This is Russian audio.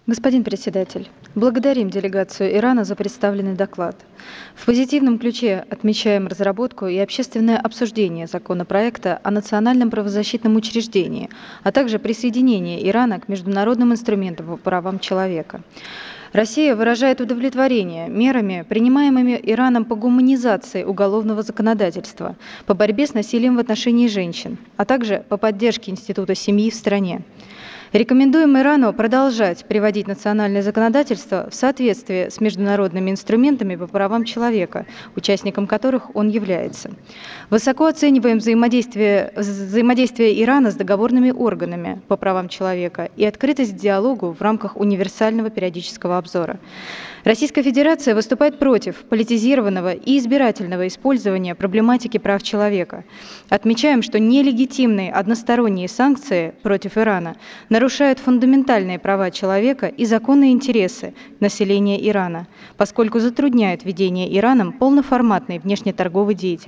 Господин председатель, благодарим делегацию Ирана за представленный доклад. В позитивном ключе отмечаем разработку и общественное обсуждение законопроекта о национальном правозащитном учреждении, а также присоединение Ирана к международным инструментам по правам человека. Россия выражает удовлетворение мерами, принимаемыми Ираном по гуманизации уголовного законодательства, по борьбе с насилием в отношении женщин, а также по поддержке института семьи в стране. Рекомендуем Ирану продолжать приводить национальное законодательство в соответствие с международными инструментами по правам человека, участником которых он является. Высоко оцениваем взаимодействие Ирана с договорными органами по правам человека и открытость к диалогу в рамках универсального периодического обзора. Российская Федерация выступает против политизированного и избирательного использования проблематики прав человека. Отмечаем, что нелегитимные односторонние санкции против Ирана нарушают фундаментальные права человека и законные интересы населения Ирана, поскольку затрудняют ведение Ираном полноформатной внешнеторговой деятельности.